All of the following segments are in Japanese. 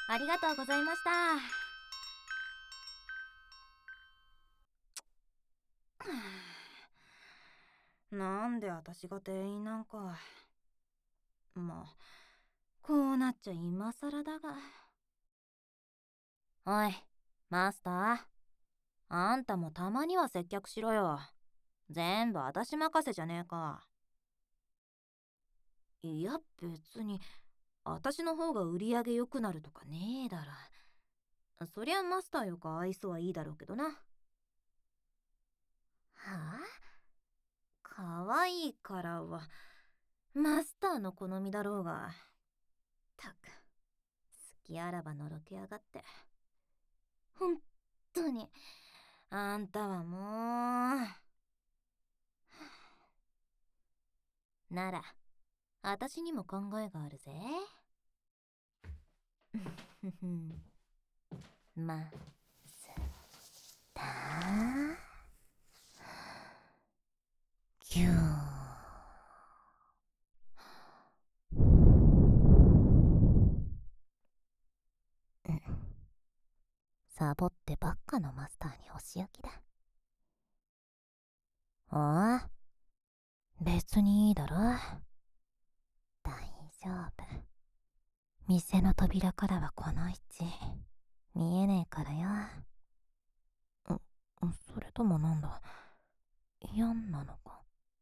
ありがとうございました。なんで私が店員なんか。まあ、こうなっちゃ今更だが。おい、マスター。あんたもたまには接客しろよ。全部私任せじゃねえか。いや、別に、私の方が売り上げ良くなるとかねえだろ。そりゃマスターよか愛想はいいだろうけどな。はあ、可愛いからは、マスターの好みだろうが。たく、好きあらばのろけやがって。ほんとに、あんたはもう。なら、私にも考えがあるぜ。ふふん。まスターキュー。サボってばっかのマスターにお仕置きだ。ああ、別にいいだろ。大丈夫。店の扉からはこの位置見えねえからよ。それともなんだ、嫌なのか。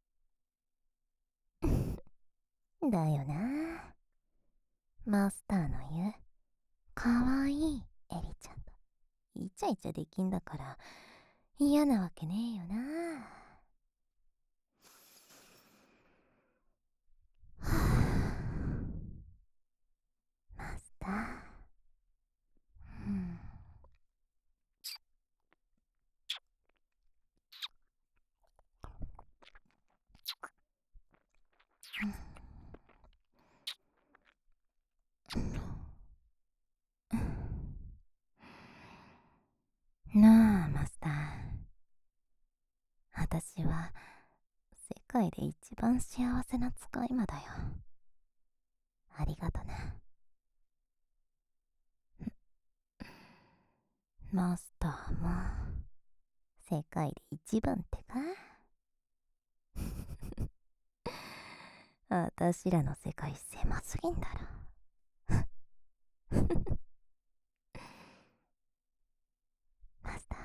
だよな。マスターの言うかわいいエリちゃんとイチャイチャできんだから嫌なわけねえよな。はあ、マスター。うん。なあ、マスター。私は世界で一番幸せな使い魔だよ。ありがとな。マスターも世界で一番ってか。私らの世界狭すぎんだろ。マスター、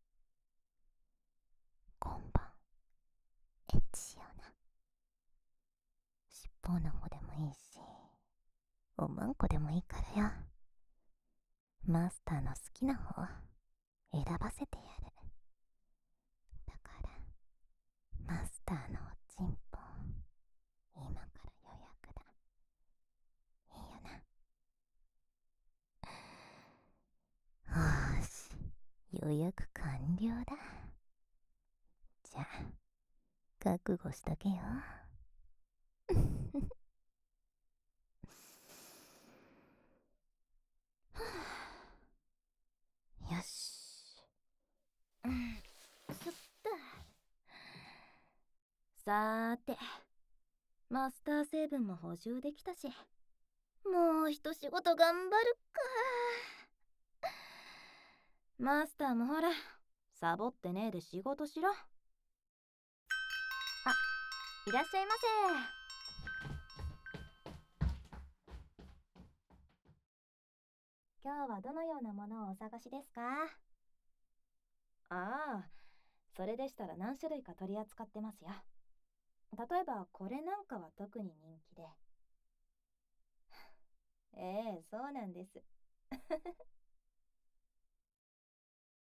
今晩エッチしような。尻尾の方でもいいし、おまんこでもいいからよ。マスターの好きな方選ばせてやる。だからマスターのおちんぽ今から予約だ。いいよな。よーし、予約完了だ。じゃあ覚悟しとけよ。よし。そっと。さーて、マスター成分も補充できたし、もう一仕事頑張るか。マスターもほら、サボってねえで仕事しろ。あ、いらっしゃいませ。今日はどのようなものをお探しですか？ああ、それでしたら何種類か取り扱ってますよ。例えばこれなんかは特に人気で。ええ、そうなんです。